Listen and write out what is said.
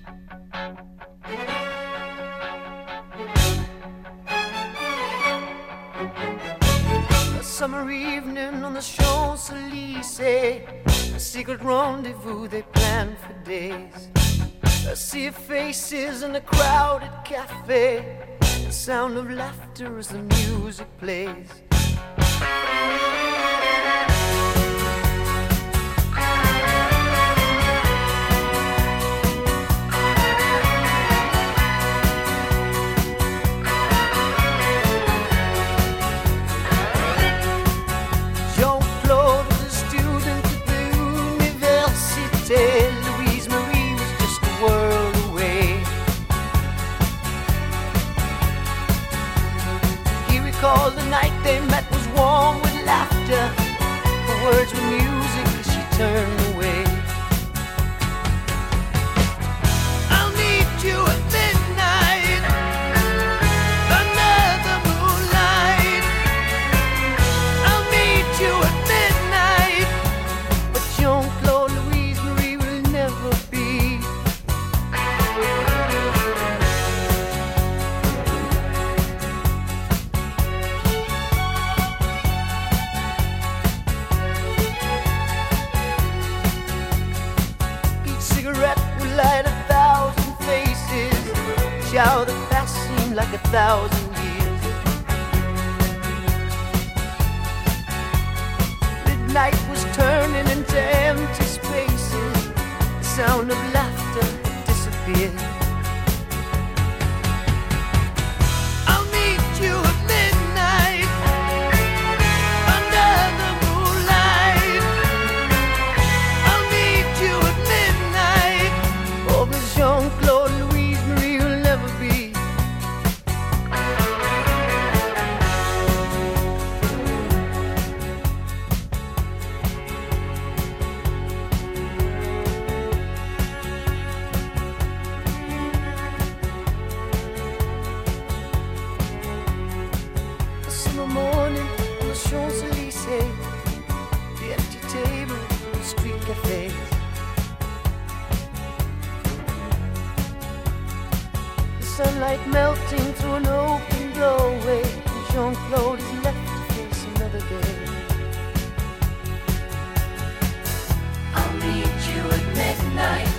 A summer evening on the Champs-Élysées, a secret rendezvous they planned for days. A sea of faces in a crowded cafe, the sound of laughter as the music plays. Jean-Claude was a student at the Université. Louise Marie was just a world away. He recalled the night they met was warm with laughter. The words were music as she turned away. I'll meet you at midnight under the moonlight. I'll meet you at midnight, but Jean-Claude Louise Marie will never be. Each cigarette will light 1,000 faces. Each hour that passed seemed like 1,000 years. Midnight was turning into empty spaces. The sound of laughter had disappeared. I'll meet you at midnight under the moonlight. I'll meet you at midnight. Oh, but Jean-Claude Louise Marie will never be. A summer morning on the Champs-Élysées, the empty table, the street cafes. The sunlight melting through an open doorway, and Jean-Claude is left to face another day. I'll meet you at midnight